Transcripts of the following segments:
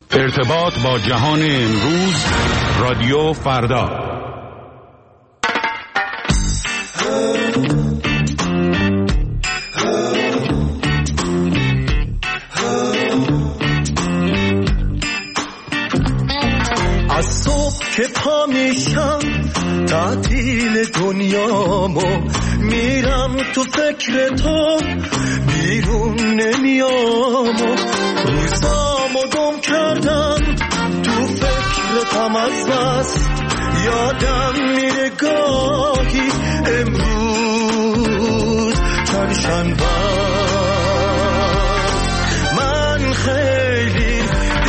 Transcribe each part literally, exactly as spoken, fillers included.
ارتباط با جهان امروز، رادیو فردا. از صبح که پا میشم تعطیل دنیامو، میرم تو فکر تو بیرون نمیام، روزامو گم کردم تو فکرتم، از بس یادم میره گاهی امروز چند شنبه من خیلی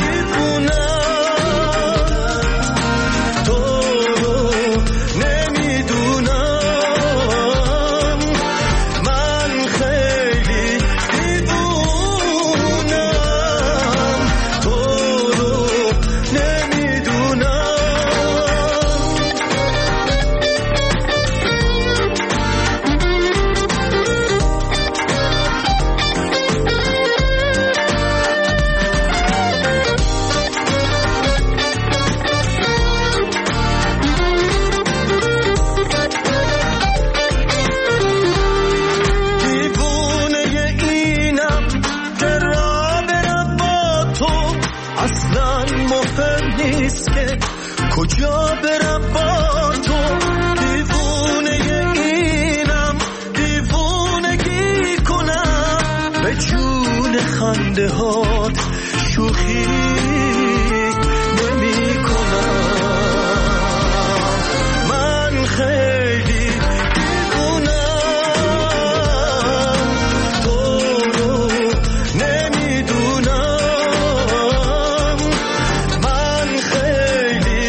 کجا برم با تو، دیوونه اینم دیوونگی کنم، به جون خنده هات شوخی نمی کنم، من خیلی دیوونم، تو رو نمیدونم، من خیلی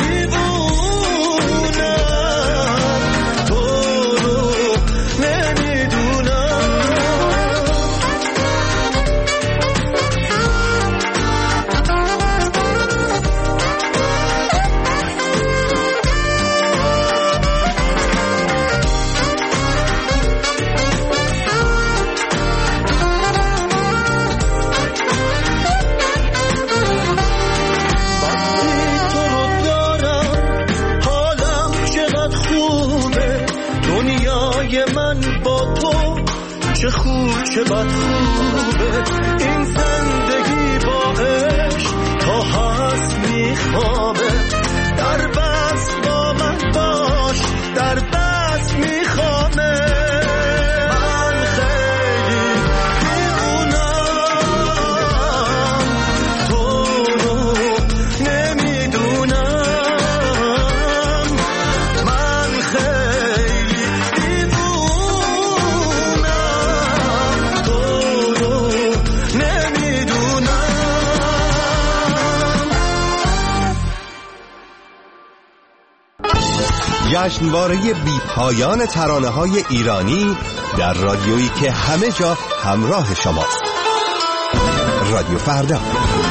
چه خوب چه بد خوبه این زندگی، با عشق تا هست میخوابه، در بس با من باش، در بس میخوابه، من خیلی دیوونم، تو رو نمیدونم، من خیلی جشنواره بی پایان ترانه‌های ایرانی در رادیویی که همه جا همراه شماست. رادیو فردا.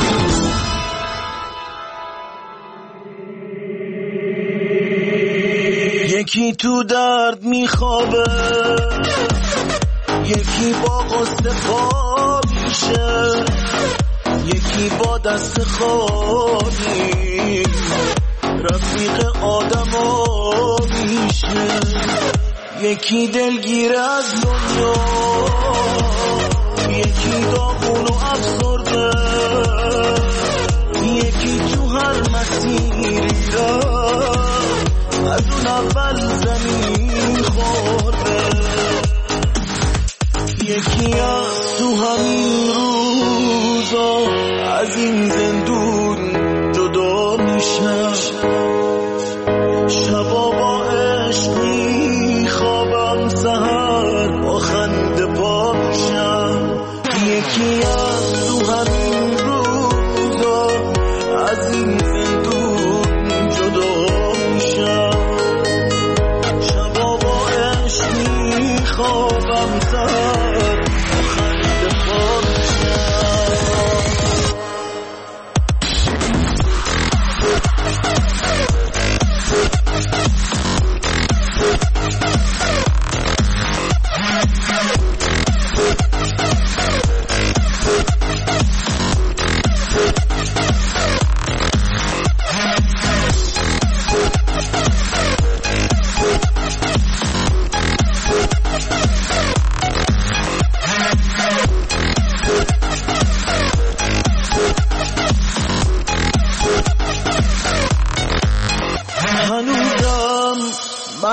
یکی تو درد میخوابه، یکی با قصد خواب میشه، یکی با دست خالی رفیق آدما میشه، یکی دلگیر از دنیا، یکی داغون و افسرده، یکی تو هر مسیری را از اون اول زمین خورده، یکی از تو همین روزا از این زندون جدا میشه، شبا با عشق میخوابم، سحر با خنده پا میشم، یکی از تو همین روزا از این زندون جدا میشم، شبا با عشق میخوابم، سحر با خنده پا میشم.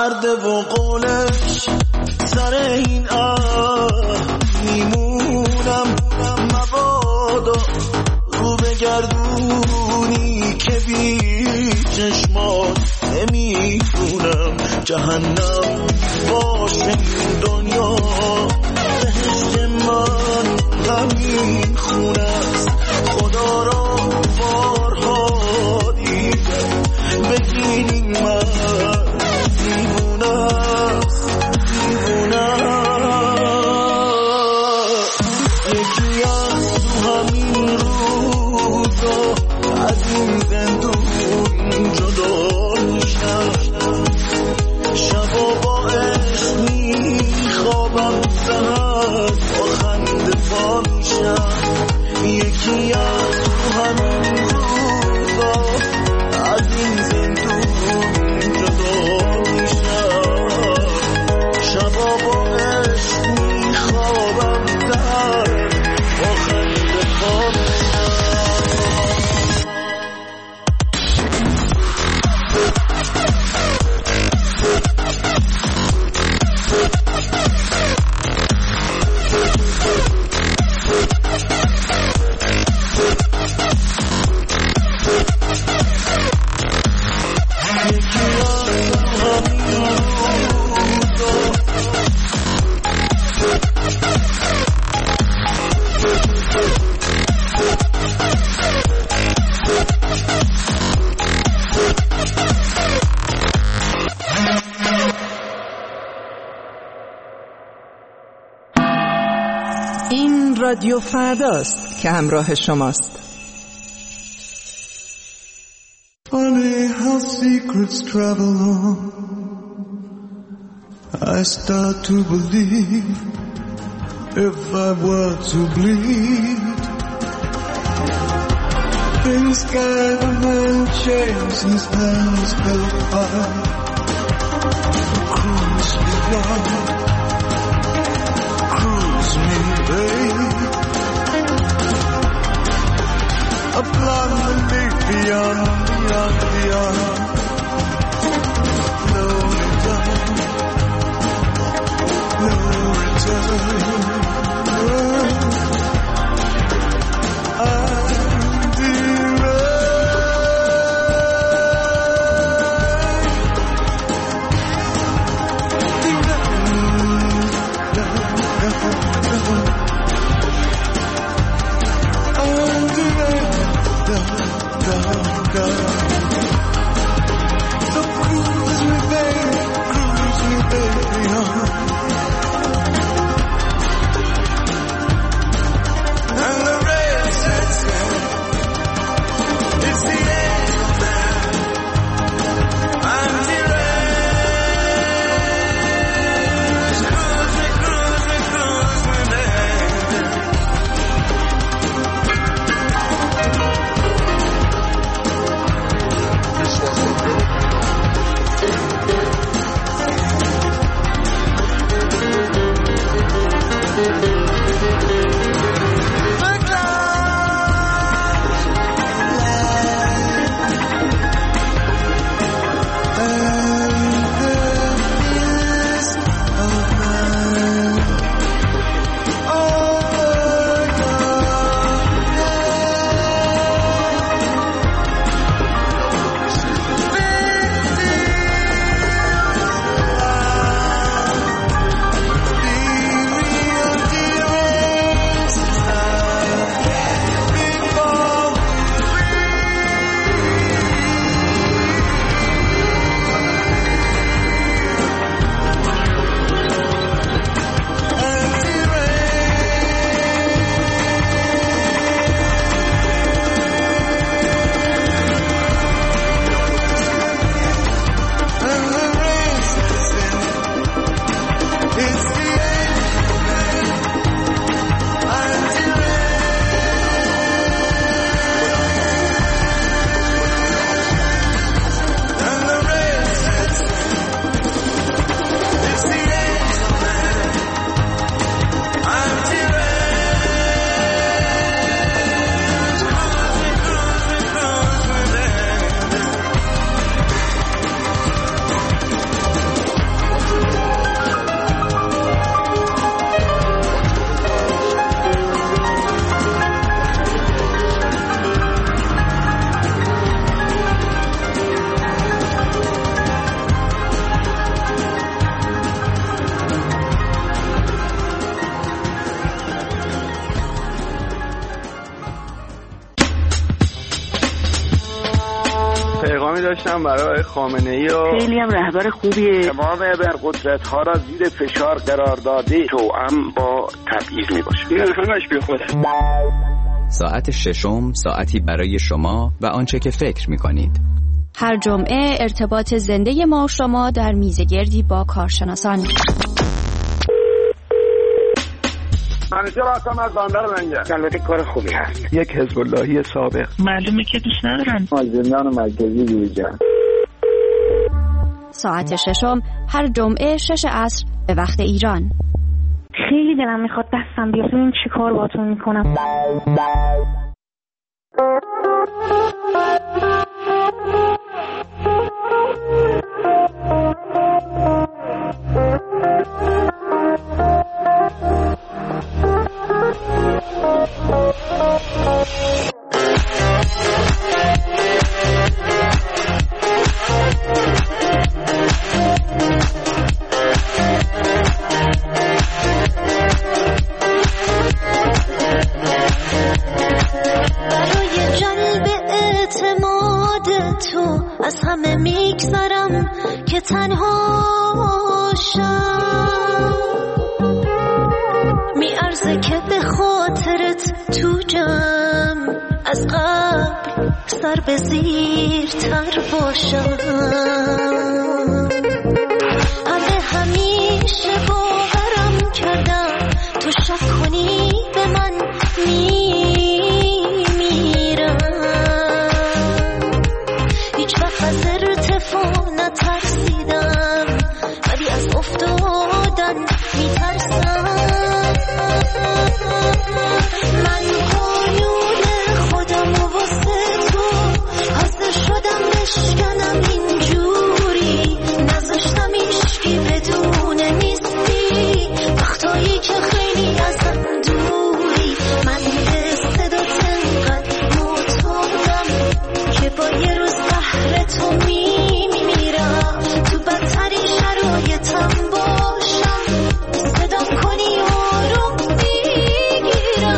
مرد و قولش سر این آه میمونم، مبادا رو بگردونی که بی چشمات نمیتونم جهنم باشه این دنیا، بهشت من همین خونه است. خدا را بارها دیدم بگیریم من دیوونه است، دیوونه است. یکی از تو همین روزا از این زندون جدا میشم، شبا با عشق میخوابم، سهر با خنده پا میشم. یکی از تو همین روزا از این زندون جدا میشم، شبا با عشق میخوابم، سهر با خنده پا میشم. این رادیو فرداست که همراه شماست. Funny how secrets travel on. I start to believe if I were to bleed, things guide a man chains his hands held high, cruise me love, cruise me babe, a blonde leaf beyond, beyond, beyond, no return, no return. پیامی داشتم برای خامنه‌ای و خیلی هم رهبر خوبیه. تمام ابرقدرت ها را زیر فشار قرار داده توأم با تبعیض میباشه. این همش بی خوده. ساعت ششم ساعتی برای شما و آنچه که فکر میکنید. هر جمعه ارتباط زنده ما و شما در میزگردی با کارشناسان. منیجر هستم از بندر لنگر. البته کار خوبی هست. یک حزب اللهی سابق. معلومه که دوست ندارن. زندان مرکزی جوجان. ساعت ششم هر جمعه شش عصر به وقت ایران. خیلی دلم میخواد دستم بیاد ببین چی کار باهاتون میکنم. از همه میگذرم که تنها شم، میارزه که به خاطرت تو جمع از قبل سر به زیر تر باشم. همه همیشه باورم کردم تو شک کنی به من میمیرم. هیچ وقت از ارتفاع نترسیدم ولی از افتادن میترسم. من قانون خودم و واسه تو حاضر شدم بشکنم اینجوری، نذاشتم ایشکی بدونه نیستی وقتایی که خیلی ازم دوری. من به صدات انقدر معتادم که با یه روز بهر تو میمیرم. تو بدترین شرایطم باشم صدام کنی آروم میگیرم.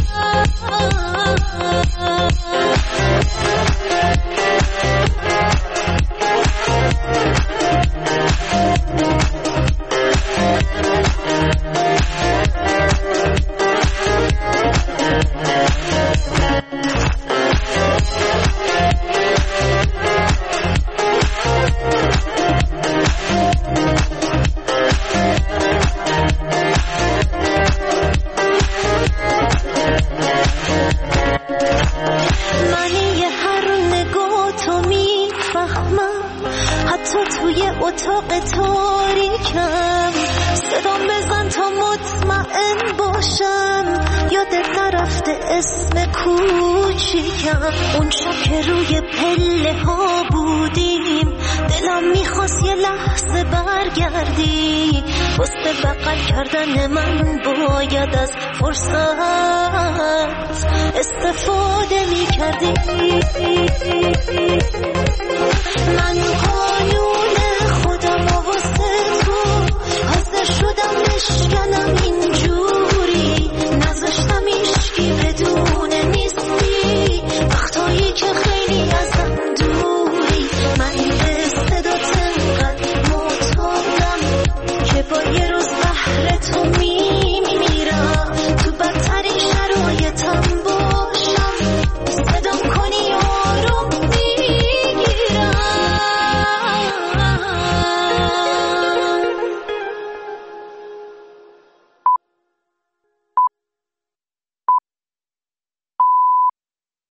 اتاق تاریکم صدام بزن تا مطمئن باشم یادت نرفته اسم کوچیکم. اون شب که روی پله ها بودیم دلم میخواست یه لحظه برگردی، واسه بغل کردن من باید از فرصت استفاده میکردی. من قانون خودم و واسه تو حاضر شدم بشکنم